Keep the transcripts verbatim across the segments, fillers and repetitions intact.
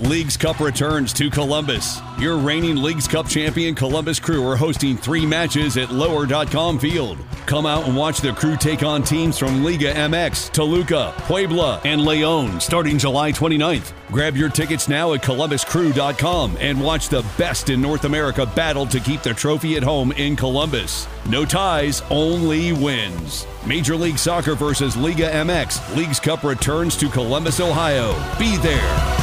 Leagues Cup returns to Columbus. Your reigning Leagues Cup champion Columbus Crew are hosting three matches at lower dot com Field. Come out and watch the Crew take on teams from Liga M X, Toluca, Puebla, and Leon starting July twenty-ninth. Grab your tickets now at columbus crew dot com and watch the best in North America battle to keep the trophy at home in Columbus. No ties, only wins. Major League Soccer versus Liga M X. Leagues Cup returns to Columbus, Ohio. Be there.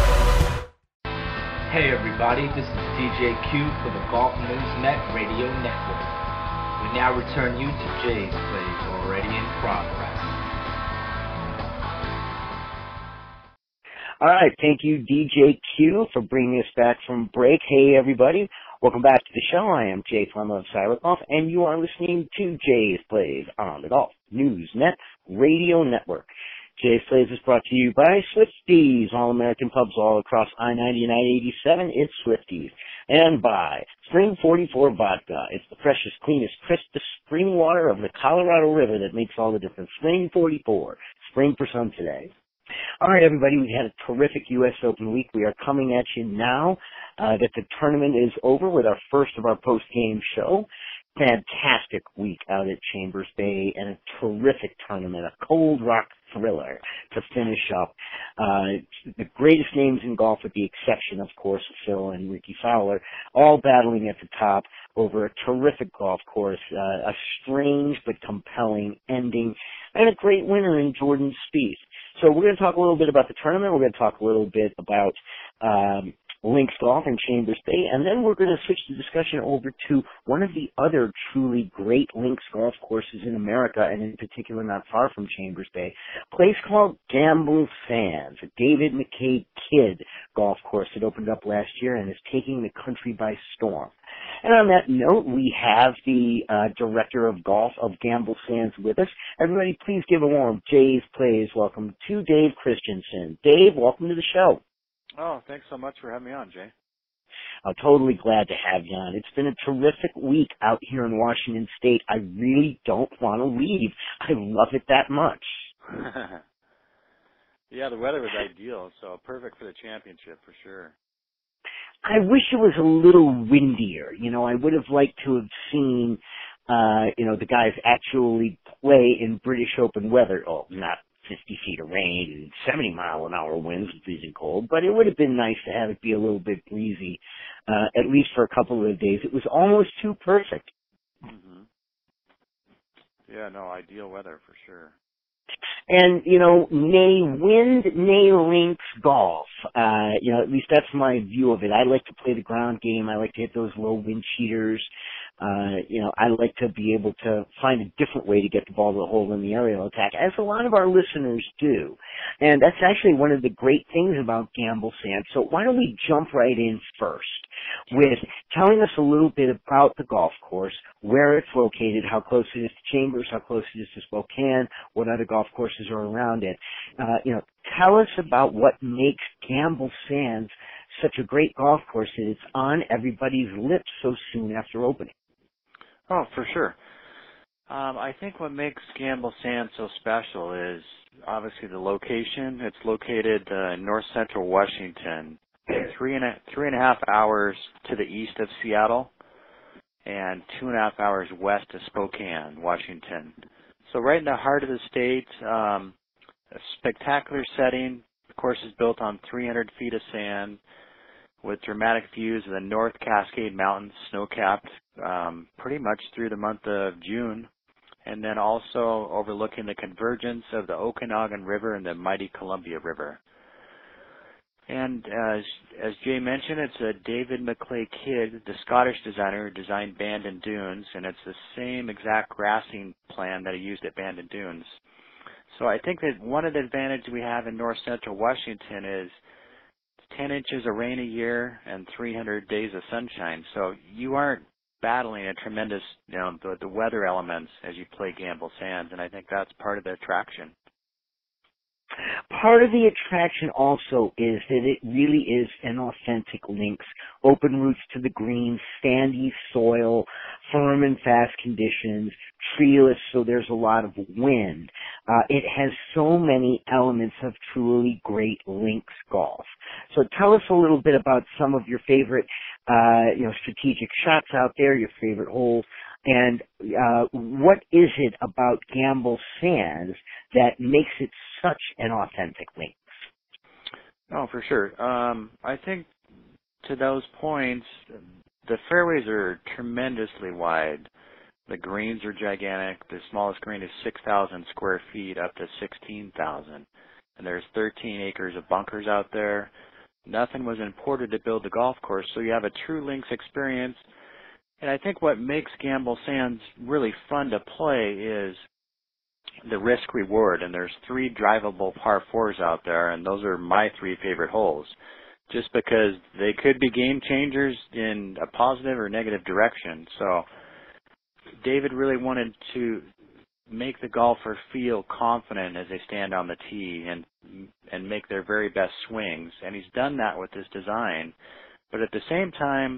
Hey everybody, this is D J Q for the Golf Newsnet Radio Network. We now return you to Jay's Plays already in progress. All right, thank you D J Q for bringing us back from break. Hey everybody, welcome back to the show. I am Jay Flemmer of Silent Golf, and you are listening to Jay's Plays on the Golf Newsnet Radio Network. Jay's Plays is brought to you by Swifties, all-American pubs all across I ninety and I eighty-seven. It's Swifties. And by Spring forty-four Vodka. It's the freshest, cleanest, crispest spring water of the Colorado River that makes all the difference. Spring forty-four. Spring for some today. All right, everybody, we had a terrific U S Open week. We are coming at you now uh, that the tournament is over with our first of our post-game show. Fantastic week out at Chambers Bay and a terrific tournament, a cold rock thriller to finish up. Uh, the greatest names in golf, with the exception, of course, of Phil and Ricky Fowler, all battling at the top over a terrific golf course, uh, a strange but compelling ending, and a great winner in Jordan Spieth. So we're going to talk a little bit about the tournament. We're going to talk a little bit about um, Links Golf in Chambers Bay, and then we're going to switch the discussion over to one of the other truly great links golf courses in America, and in particular not far from Chambers Bay, a place called Gamble Sands, a David McKay Kidd golf course that opened up last year and is taking the country by storm. And on that note, we have the uh, director of golf of Gamble Sands with us. Everybody, please give a warm Jay's Plays welcome to Dave Christensen. Dave, welcome to the show. Oh, thanks so much for having me on, Jay. I'm totally glad to have you on. It's been a terrific week out here in Washington State. I really don't want to leave. I love it that much. Yeah, the weather was ideal, so perfect for the championship for sure. I wish it was a little windier. You know, I would have liked to have seen, uh, you know, the guys actually play in British Open weather. Oh, not fifty feet of rain and seventy mile an hour winds and freezing cold, but it would have been nice to have it be a little bit breezy, uh, at least for a couple of days. It was almost too perfect. Mm-hmm. Yeah, no, ideal weather for sure. And, you know, nay wind, nay links golf. Uh, you know, at least that's my view of it. I like to play the ground game. I like to hit those low wind cheaters. Uh, you know, I like to be able to find a different way to get the ball to the hole in the aerial attack, as a lot of our listeners do. And that's actually one of the great things about Gamble Sands. So why don't we jump right in first with telling us a little bit about the golf course, where it's located, how close it is to Chambers, how close it is to Spokane, what other golf courses are around it. Uh, you know, tell us about what makes Gamble Sands such a great golf course that it's on everybody's lips so soon after opening. Oh, for sure. Um, I think what makes Gamble Sands so special is obviously the location. It's located uh, in north central Washington, three and a, three and a half hours to the east of Seattle, and two and a half hours west of Spokane, Washington. So right in the heart of the state, um, a spectacular setting. The course is built on three hundred feet of sand with dramatic views of the North Cascade Mountains, snow-capped, um, pretty much through the month of June, and then also overlooking the convergence of the Okanagan River and the mighty Columbia River. And as, as Jay mentioned, it's a David McKay Kidd, the Scottish designer who designed Bandon Dunes, and it's the same exact grassing plan that he used at Bandon Dunes. So I think that one of the advantages we have in north central Washington is ten inches of rain a year and three hundred days of sunshine. So you aren't battling a tremendous, you know, the, the weather elements as you play Gamble Sands, and I think that's part of the attraction. Part of the attraction also is that it really is an authentic links. Open roots to the green, sandy soil, firm and fast conditions, treeless, so there's a lot of wind. Uh, it has so many elements of truly great links golf. So tell us a little bit about some of your favorite, uh, you know, strategic shots out there, your favorite holes, and uh, what is it about Gamble Sands that makes it such an authentic links? Oh, for sure. Um, I think to those points, the fairways are tremendously wide. The greens are gigantic. The smallest green is six thousand square feet up to sixteen thousand. And there's thirteen acres of bunkers out there. Nothing was imported to build the golf course, so you have a true links experience. And I think what makes Gamble Sands really fun to play is the risk-reward. And there's three drivable par fours out there, and those are my three favorite holes, just because they could be game changers in a positive or negative direction. So David really wanted to make the golfer feel confident as they stand on the tee and and make their very best swings. And he's done that with this design. But at the same time,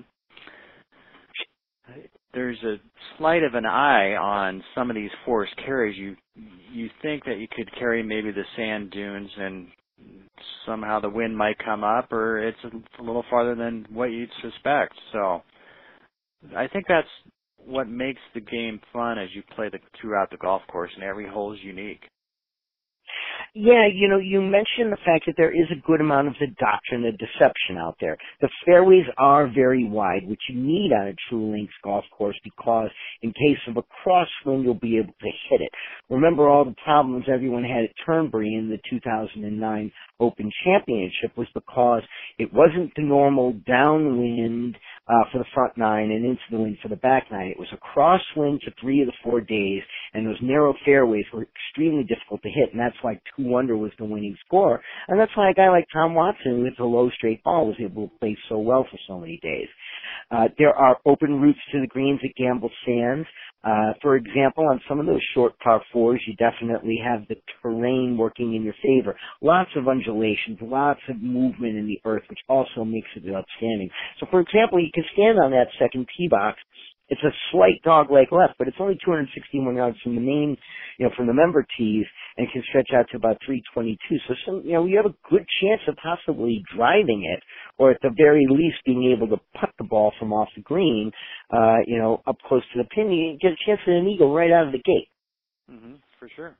there's a slight of an eye on some of these forced carries. You you think that you could carry maybe the sand dunes and somehow the wind might come up, or it's a little farther than what you'd suspect. So I think that's what makes the game fun as you play the, throughout the golf course, and every hole is unique. Yeah, you know, you mentioned the fact that there is a good amount of the doctrine of deception out there. The fairways are very wide, which you need on a true links golf course, because in case of a crosswind, you'll be able to hit it. Remember all the problems everyone had at Turnberry in the two thousand nine Open Championship was because it wasn't the normal downwind uh, for the front nine and into the wind for the back nine. It was a crosswind for three of the four days, and those narrow fairways were extremely difficult to hit, and that's why two under was the winning score. And that's why a guy like Tom Watson with a low straight ball was able to play so well for so many days. Uh, there are open routes to the greens at Gamble Sands. Uh, for example, on some of those short par fours, you definitely have the terrain working in your favor. Lots of undulations, lots of movement in the earth, which also makes it outstanding. So, for example, you can stand on that second tee box. It's a slight dogleg left, but it's only two hundred sixty-one yards from the main, you know, from the member tees, and can stretch out to about three twenty-two. So, some, you know, you have a good chance of possibly driving it, or at the very least being able to putt the ball from off the green, uh, you know, up close to the pin. You get a chance at an eagle right out of the gate. Mm-hmm, for sure.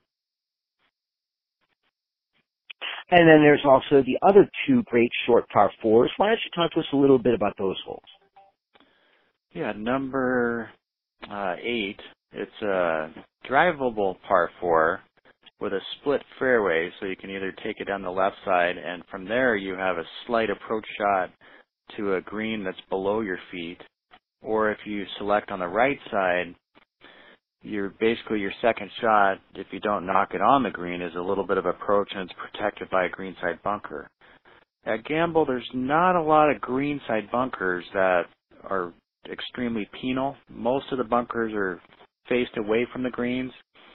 And then there's also the other two great short par fours. Why don't you talk to us a little bit about those holes? Yeah, number uh, eight, it's a drivable par four with a split fairway, so you can either take it down the left side, and from there you have a slight approach shot to a green that's below your feet, or if you select on the right side, you're basically your second shot, if you don't knock it on the green, is a little bit of approach, and it's protected by a greenside bunker. At Gamble, there's not a lot of greenside bunkers that are extremely penal. Most of the bunkers are faced away from the greens,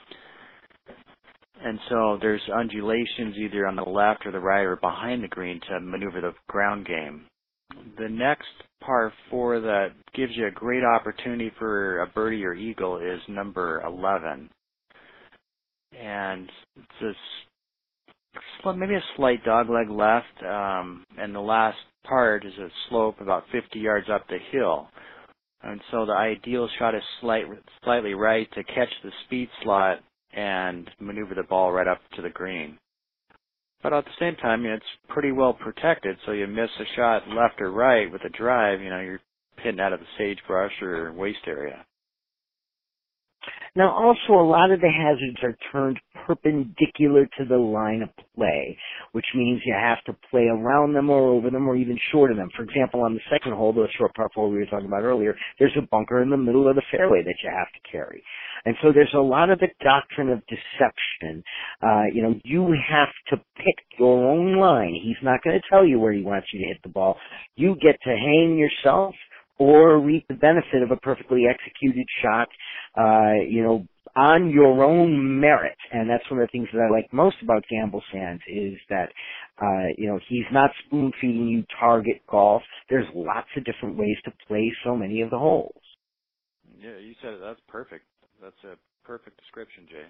and so there's undulations either on the left or the right or behind the green to maneuver the ground game. The next par four that gives you a great opportunity for a birdie or eagle is number eleven, and it's a, maybe a slight dogleg left, um, and the last part is a slope about fifty yards up the hill. And so the ideal shot is slight, slightly right to catch the speed slot and maneuver the ball right up to the green. But at the same time, you know, it's pretty well protected, so you miss a shot left or right with a drive, you know, you're hitting out of the sagebrush or waste area. Now, also, a lot of the hazards are turned perpendicular to the line of play, which means you have to play around them or over them or even short of them. For example, on the second hole, the short par four we were talking about earlier, there's a bunker in the middle of the fairway that you have to carry. And so there's a lot of the doctrine of deception. Uh, you know, you have to pick your own line. He's not going to tell you where he wants you to hit the ball. You get to hang yourself or reap the benefit of a perfectly executed shot, uh, you know, on your own merit. And that's one of the things that I like most about Gamble Sands is that, uh, you know, he's not spoon-feeding you target golf. There's lots of different ways to play so many of the holes. Yeah, you said it. That's perfect. That's a perfect description, Jay.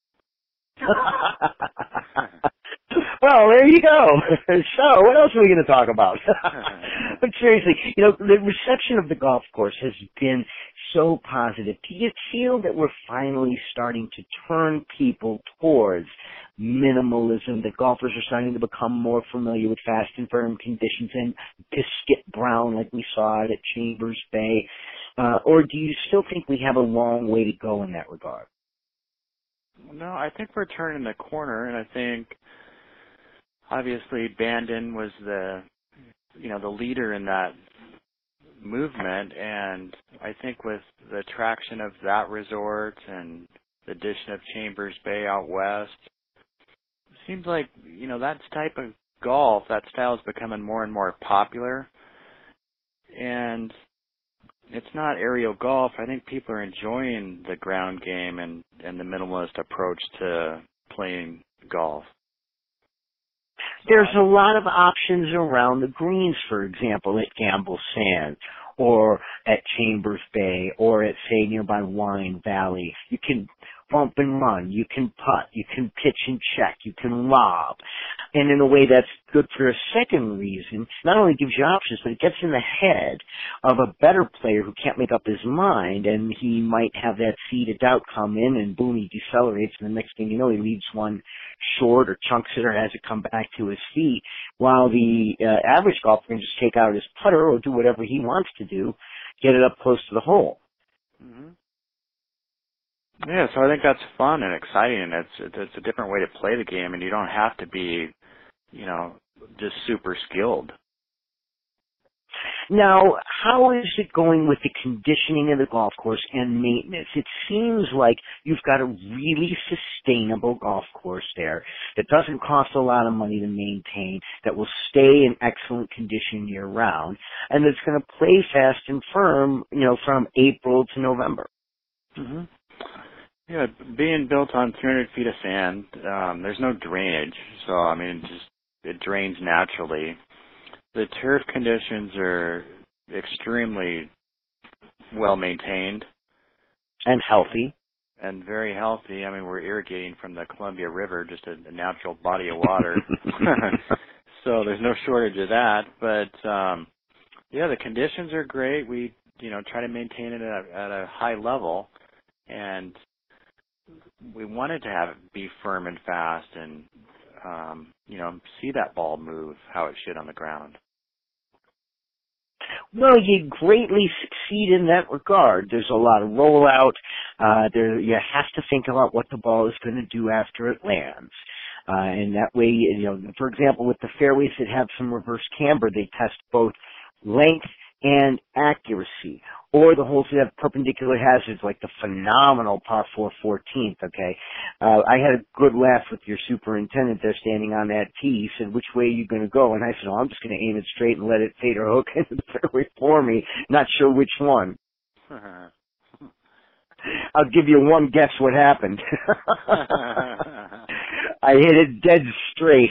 Well, there you go. So, what else are we going to talk about? But seriously, you know, the reception of the golf course has been so positive. Do you feel that we're finally starting to turn people towards minimalism, that golfers are starting to become more familiar with fast and firm conditions and biscuit brown like we saw it at Chambers Bay? Uh, or do you still think we have a long way to go in that regard? No, I think we're turning the corner, and I think obviously Bandon was the, you know, the leader in that movement, and I think with the attraction of that resort and the addition of Chambers Bay out west, it seems like, you know, that type of golf, that style is becoming more and more popular, and it's not aerial golf. I think people are enjoying the ground game and, and the minimalist approach to playing golf. There's a lot of options around the greens, for example, at Gamble Sands or at Chambers Bay or at, say, nearby Wine Valley. You can bump and run. You can putt. You can pitch and check. You can lob. And in a way that's good for a second reason, not only gives you options, but it gets in the head of a better player who can't make up his mind, and he might have that seed of doubt come in, and boom, he decelerates, and the next thing you know, he leaves one short or chunks it or has it come back to his feet, while the uh, average golfer can just take out his putter or do whatever he wants to do, get it up close to the hole. Mm-hmm. Yeah, so I think that's fun and exciting, and it's it's a different way to play the game, and you don't have to be, you know, just super skilled. Now, how is it going with the conditioning of the golf course and maintenance? It seems like you've got a really sustainable golf course there that doesn't cost a lot of money to maintain, that will stay in excellent condition year-round, and that's going to play fast and firm, you know, from April to November. Mm-hmm. Yeah, being built on three hundred feet of sand, um, there's no drainage, so I mean, it just it drains naturally. The turf conditions are extremely well maintained and healthy, and very healthy. I mean, we're irrigating from the Columbia River, just a, a natural body of water, so there's no shortage of that. But um, yeah, the conditions are great. We you know try to maintain it at a, at a high level, and we wanted to have it be firm and fast and, um, you know, see that ball move how it should on the ground. Well, you greatly succeed in that regard. There's a lot of rollout. Uh, there, you have to think about what the ball is going to do after it lands. Uh, and that way, you know, for example, with the fairways that have some reverse camber, they test both length and accuracy. Or the holes that have perpendicular hazards, like the phenomenal par four fourteenth, okay? Uh, I had a good laugh with your superintendent there standing on that tee. He said, which way are you going to go? And I said, oh, I'm just going to aim it straight and let it fade or hook into the fairway for me. Not sure which one. I'll give you one guess what happened. I hit it dead straight.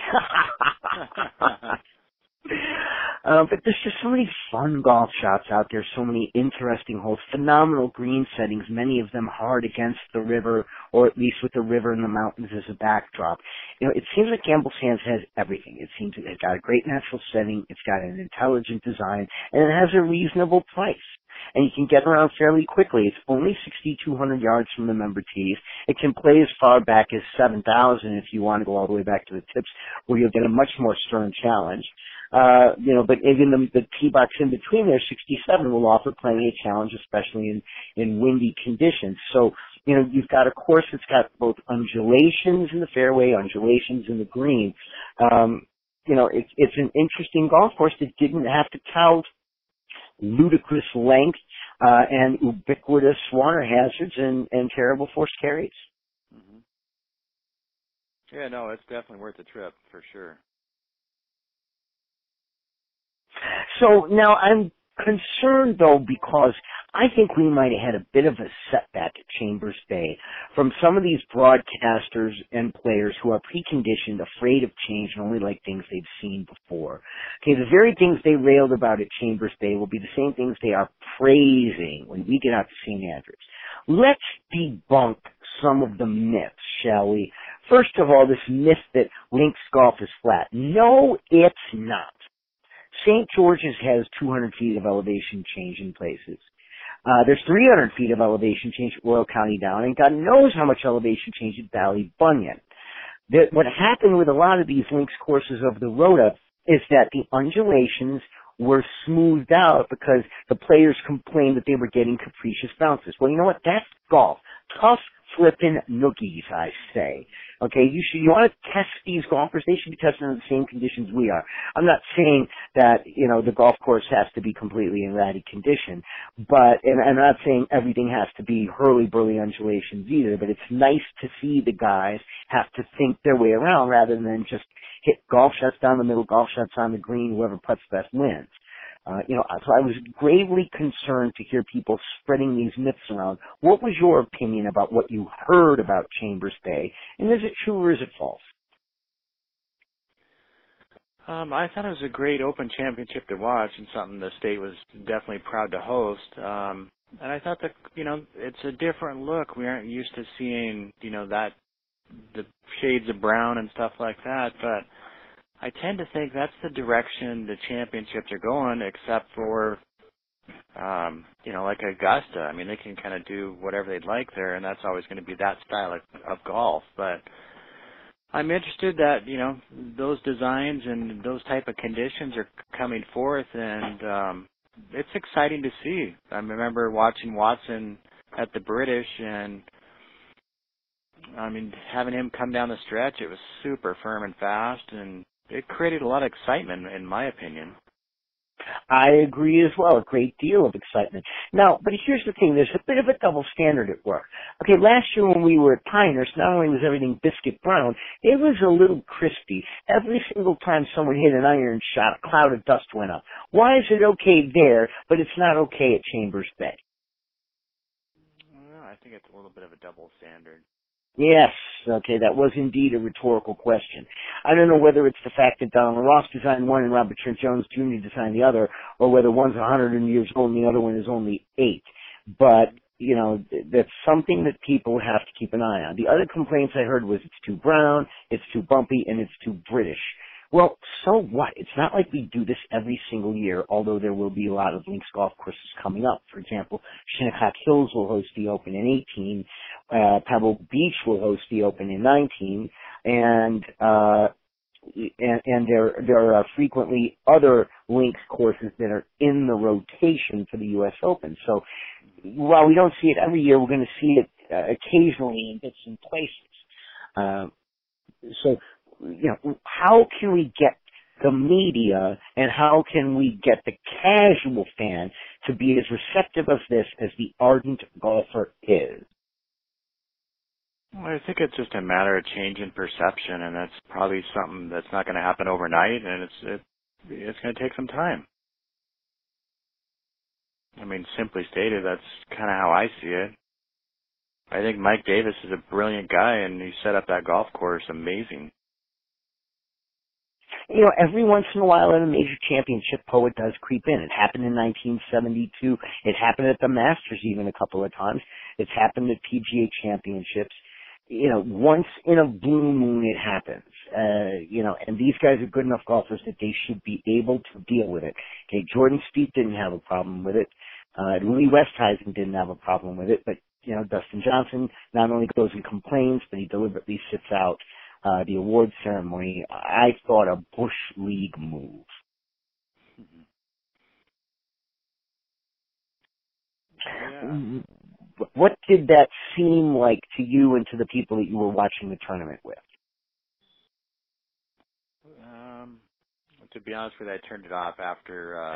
Uh, but there's just so many fun golf shots out there, so many interesting holes, phenomenal green settings, many of them hard against the river, or at least with the river and the mountains as a backdrop. You know, it seems like Gamble Sands has everything. It seems it's got a great natural setting, it's got an intelligent design, and it has a reasonable price. And you can get around fairly quickly. It's only six thousand two hundred yards from the member tees. It can play as far back as seven thousand if you want to go all the way back to the tips, where you'll get a much more stern challenge. Uh, you know, but even the, the tee box in between there, sixty-seven, will offer plenty of challenge, especially in, in windy conditions. So, you know, you've got a course that's got both undulations in the fairway, undulations in the green. Um, you know, it's, it's an interesting golf course that didn't have to tout ludicrous length, uh, and ubiquitous water hazards and, and terrible forced carries. Mm-hmm. Yeah, no, it's definitely worth the trip for sure. So now I'm concerned, though, because I think we might have had a bit of a setback at Chambers Bay from some of these broadcasters and players who are preconditioned, afraid of change, and only like things they've seen before. Okay, the very things they railed about at Chambers Bay will be the same things they are praising when we get out to Saint Andrews. Let's debunk some of the myths, shall we? First of all, this myth that links golf is flat. No, it's not. Saint George's has two hundred feet of elevation change in places. Uh, there's three hundred feet of elevation change at Royal County Down, and God knows how much elevation change at Valley Bunyan. That what happened with a lot of these links courses of the Rota is that the undulations were smoothed out because the players complained that they were getting capricious bounces. Well, you know what? That's golf. Tough flipping noogies, I say. Okay, you should, you want to test these golfers, they should be tested in the same conditions we are. I'm not saying that, you know, the golf course has to be completely in ratty condition, but, and I'm not saying everything has to be hurly-burly undulations either, but it's nice to see the guys have to think their way around rather than just hit golf shots down the middle, golf shots on the green, whoever putts best wins. Uh, you know, so I was gravely concerned to hear people spreading these myths around. What was your opinion about what you heard about Chambers Bay, and is it true or is it false? Um, I thought it was a great Open Championship to watch and something the state was definitely proud to host. Um, and I thought that, you know, it's a different look. We aren't used to seeing, you know, that, the shades of brown and stuff like that, but I tend to think that's the direction the championships are going, except for, um, you know, like Augusta. I mean, they can kind of do whatever they'd like there, and that's always going to be that style of, of golf. But I'm interested that, you know, those designs and those type of conditions are coming forth, and um, it's exciting to see. I remember watching Watson at the British, and I mean, having him come down the stretch, it was super firm and fast, and it created a lot of excitement, in my opinion. I agree as well. A great deal of excitement. Now, but here's the thing. There's a bit of a double standard at work. Okay, last year when we were at Pinehurst, not only was everything biscuit brown, it was a little crispy. Every single time someone hit an iron shot, a cloud of dust went up. Why is it okay there, but it's not okay at Chambers Bay? Well, I think it's a little bit of a double standard. Yes, okay, that was indeed a rhetorical question. I don't know whether it's the fact that Donald Ross designed one and Robert Trent Jones Junior designed the other, or whether one's one hundred years old and the other one is only eight. But, you know, that's something that people have to keep an eye on. The other complaints I heard was it's too brown, it's too bumpy, and it's too British. Well, so what? It's not like we do this every single year, although there will be a lot of links golf courses coming up. For example, Shinnecock Hills will host the Open in eighteen, uh, Pebble Beach will host the Open in nineteen, and, uh, and, and there, there are frequently other links courses that are in the rotation for the U S Open. So while we don't see it every year, we're going to see it uh, occasionally in bits and places. Uh, so, you know, how can we get the media and how can we get the casual fan to be as receptive of this as the ardent golfer is? Well, I think it's just a matter of change in perception, and that's probably something that's not going to happen overnight, and it's it, it's going to take some time. I mean, simply stated, that's kind of how I see it. I think Mike Davis is a brilliant guy, and he set up that golf course amazing. You know, every once in a while at a major championship, Poet does creep in. It happened in nineteen seventy-two. It happened at the Masters even a couple of times. It's happened at P G A championships. You know, once in a blue moon it happens. Uh, you know, and these guys are good enough golfers that they should be able to deal with it. Okay, Jordan Spieth didn't have a problem with it. Uh, Louis Westhuizen didn't have a problem with it, but, you know, Dustin Johnson not only goes and complains, but he deliberately sits out Uh, the award ceremony. I thought a Bush League move. Yeah. What did that seem like to you and to the people that you were watching the tournament with? Um, to be honest with you, I turned it off after. Uh,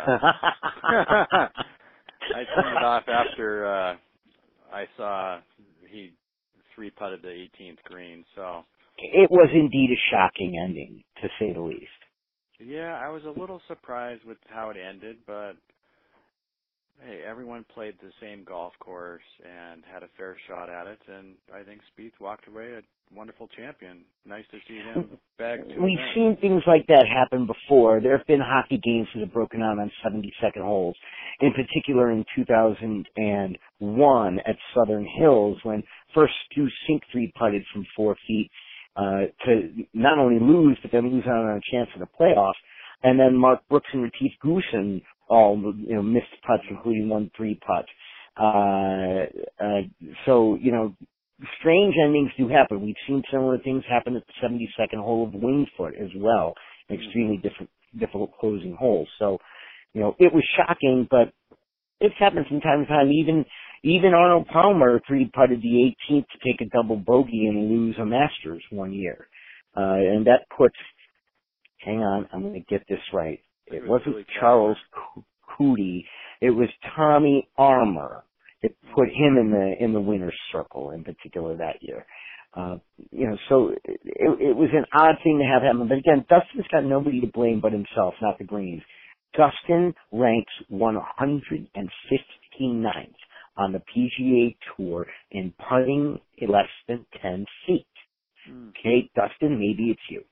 I turned it off after uh, I saw he three putted the eighteenth green. So. It was indeed a shocking ending, to say the least. Yeah, I was a little surprised with how it ended, but hey, everyone played the same golf course and had a fair shot at it, and I think Spieth walked away a wonderful champion. Nice to see him back to We've event. seen things like that happen before. There have been hockey games that have broken out on seventy-second holes. In particular, in two thousand one at Southern Hills, when first Stu Cink three putted from four feet uh, to not only lose, but then lose out on a chance in the playoffs. And then Mark Brooks and Retief Goosen all, you know, missed putts, including one three putt. Uh, uh, so, you know, strange endings do happen. We've seen similar things happen at the seventy-second hole of Winged Foot as well. An extremely different, difficult closing hole. So, you know, it was shocking, but it's happened from time to time. Even, even Arnold Palmer three putted the eighteenth to take a double bogey and lose a Masters one year. Uh, and that puts, hang on, I'm going to get this right. It wasn't really Charles Coody. It was Tommy Armour. It put him in the in the winner's circle in particular that year. Uh, you know, so it, it was an odd thing to have happen. But again, Dustin's got nobody to blame but himself, not the greens. Dustin ranks one hundred fifty-ninth on the P G A Tour in putting less than ten feet. Mm. Okay, Dustin, maybe it's you.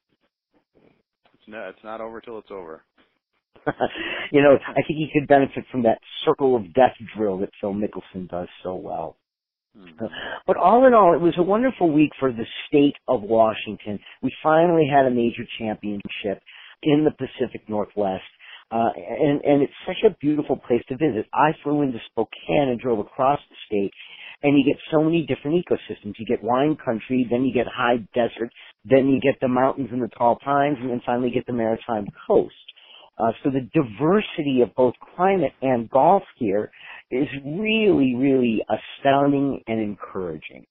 It's not, it's not over till it's over. You know, I think he could benefit from that circle of death drill that Phil Mickelson does so well. Mm-hmm. But all in all, it was a wonderful week for the state of Washington. We finally had a major championship in the Pacific Northwest. Uh, and, and it's such a beautiful place to visit. I flew into Spokane and drove across the state, and you get so many different ecosystems. You get wine country, then you get high desert, then you get the mountains and the tall pines, and then finally get the maritime coast. Uh, so the diversity of both climate and golf here is really, really astounding and encouraging.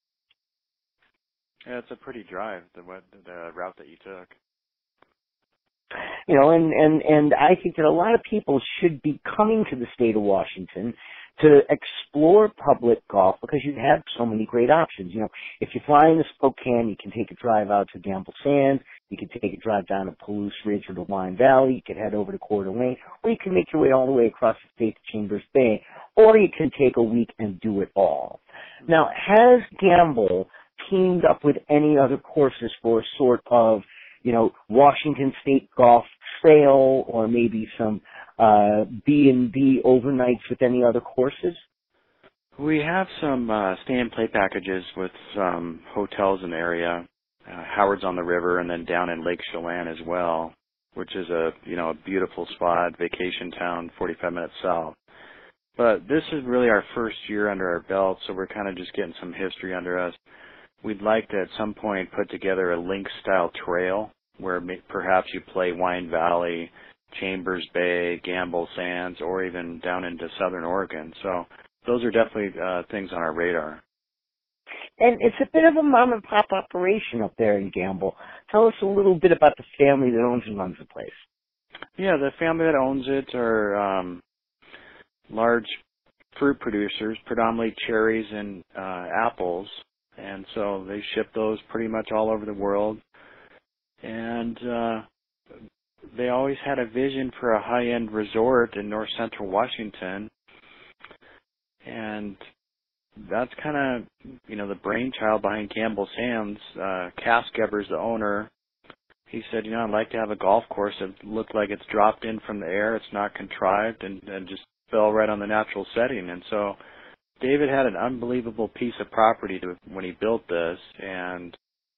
Yeah, it's a pretty drive, the, the route that you took. You know, and, and, and I think that a lot of people should be coming to the state of Washington to explore public golf because you have so many great options. You know, if you fly into Spokane, you can take a drive out to Gamble Sands, you can take a drive down to Palouse Ridge or to Wine Valley, you can head over to Coeur d'Alene, or you can make your way all the way across the state to Chambers Bay, or you can take a week and do it all. Now, has Gamble teamed up with any other courses for a sort of, you know, Washington State golf trail or maybe some uh, B and B overnights with any other courses? We have some uh, stay and play packages with some hotels in the area. Uh, Howard's on the river, and then down in Lake Chelan as well, which is a you know a beautiful spot, vacation town, forty-five minutes south. But this is really our first year under our belt, so we're kind of just getting some history under us. We'd like to at some point put together a link-style trail where may, perhaps you play Wine Valley, Chambers Bay, Gamble Sands, or even down into Southern Oregon. So those are definitely uh, things on our radar. And it's a bit of a mom-and-pop operation up there in Gamble. Tell us a little bit about the family that owns and runs the place. Yeah, the family that owns it are um, large fruit producers, predominantly cherries and uh, apples. And so they ship those pretty much all over the world. And uh, they always had a vision for a high-end resort in north central Washington. And that's kind of, you know, the brainchild behind Gamble Sands. Uh, Cass Gebber's the owner. He said, you know, I'd like to have a golf course that looked like it's dropped in from the air. It's not contrived and, and just fell right on the natural setting. And so David had an unbelievable piece of property to, when he built this, and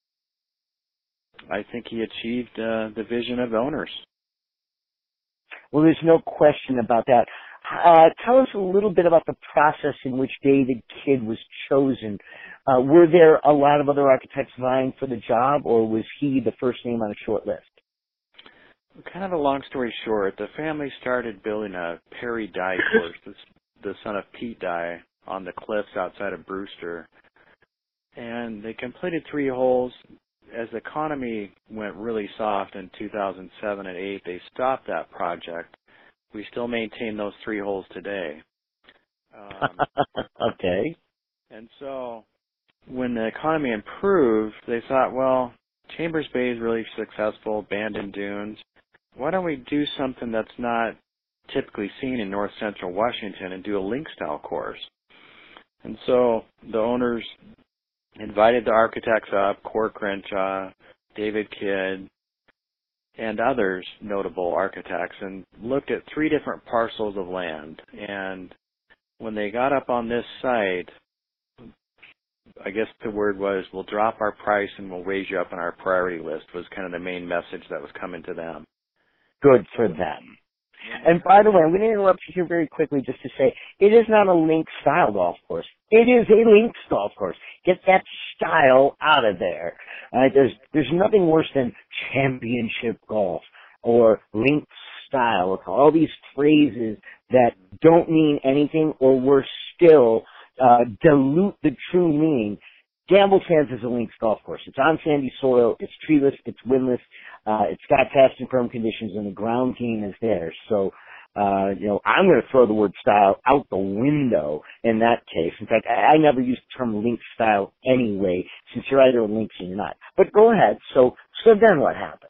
I think he achieved uh, the vision of owners. Well, there's no question about that. Uh, tell us a little bit about the process in which David Kidd was chosen. Uh, were there a lot of other architects vying for the job, or was he the first name on a short list? Kind of a long story short, the family started building a Perry Dye course, the son of Pete Dye, on the cliffs outside of Brewster. And they completed three holes. As the economy went really soft in two thousand seven and eight, they stopped that project. We still maintain those three holes today. Um, okay. And so when the economy improved, they thought, well, Chambers Bay is really successful, Bandon Dunes. Why don't we do something that's not typically seen in north central Washington and do a link-style course. And so the owners invited the architects up, Core Crenshaw, David Kidd, and others notable architects, and looked at three different parcels of land. And when they got up on this site, I guess the word was, we'll drop our price and we'll raise you up on our priority list, was kind of the main message that was coming to them. Good for them. And by the way, I'm going to interrupt you here very quickly just to say, it is not a link-style golf course. It is a links golf course. Get that style out of there. Uh, there's there's nothing worse than championship golf or links style. All these phrases that don't mean anything, or worse still, uh, dilute the true meaning. Gamble Sands is a links golf course. It's on sandy soil, it's treeless, it's windless, uh, it's got fast and firm conditions, and the ground game is there. So, uh, you know, I'm going to throw the word style out the window in that case. In fact, I, I never use the term link style anyway, since you're either a links or you're not. But go ahead. So, so then what happened?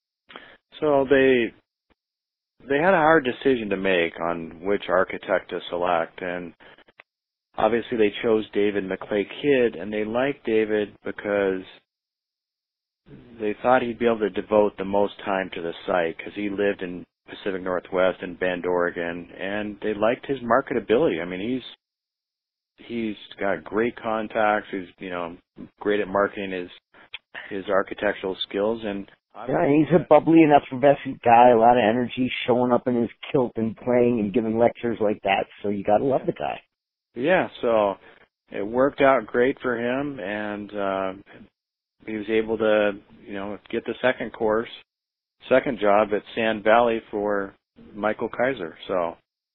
So they, they had a hard decision to make on which architect to select, and obviously they chose David McClay Kidd, and they liked David because they thought he'd be able to devote the most time to the site, because he lived in Pacific Northwest and Bend, Oregon, and they liked his marketability. I mean, he's he's got great contacts. He's, you know, great at marketing his his architectural skills, and yeah, he's a bubbly and effervescent guy, a lot of energy, showing up in his kilt and playing and giving lectures like that. So you got to love the guy. Yeah, so it worked out great for him, and uh, he was able to, you know, get the second course, second job at Sand Valley for Michael Kaiser. So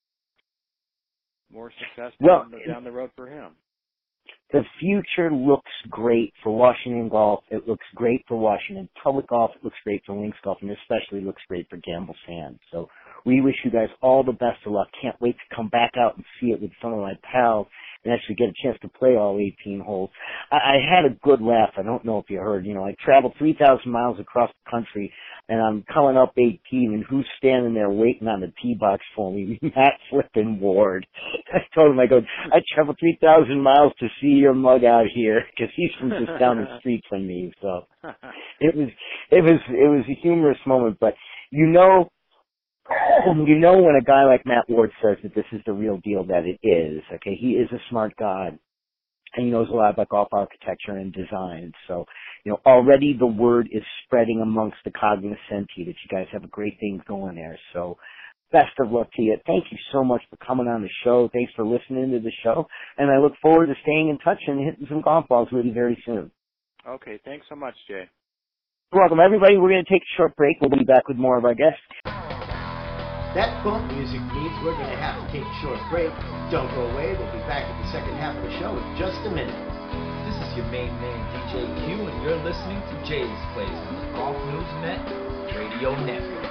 more success well, down, the, down the road for him. The future looks great for Washington Golf. It looks great for Washington Public Golf. It looks great for Links Golf, and especially looks great for Gamble Sands. So we wish you guys all the best of luck. Can't wait to come back out and see it with some of my pals and actually get a chance to play all eighteen holes. I, I had a good laugh. I don't know if you heard. You know, I traveled three thousand miles across the country, and I'm coming up eighteen, and who's standing there waiting on the tee box for me? Matt Flippin Ward. I told him, I go, I traveled three thousand miles to see your mug out here, because he's from just down the street from me. So it was, it was, it was a humorous moment. But you know, you know when a guy like Matt Ward says that this is the real deal, that it is. Okay, he is a smart guy, and he knows a lot about golf architecture and design. So, you know, already the word is spreading amongst the cognoscenti that you guys have a great thing going there. So, best of luck to you. Thank you so much for coming on the show. Thanks for listening to the show, and I look forward to staying in touch and hitting some golf balls with you very soon. Okay, thanks so much, Jay. You're welcome, everybody. We're going to take a short break. We'll be back with more of our guests. That bump music means we're going to have to take a short break. Don't go away. We'll be back at the second half of the show in just a minute. This is your main man, D J Q, and you're listening to Jay's Place on the Golf News Net Radio Network.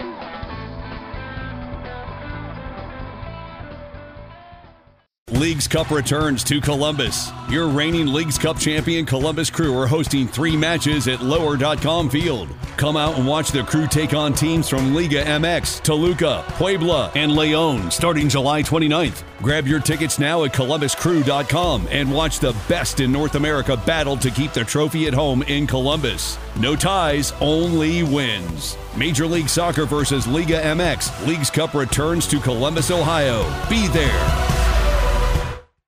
Leagues Cup returns to Columbus. Your reigning Leagues Cup champion Columbus Crew are hosting three matches at lower dot com Field. Come out and watch the Crew take on teams from Liga M X, Toluca, Puebla, and Leon starting July twenty-ninth. Grab your tickets now at columbus crew dot com and watch the best in North America battle to keep the trophy at home in Columbus. No ties, only wins. Major League Soccer versus Liga M X. Leagues Cup returns to Columbus, Ohio. Be there.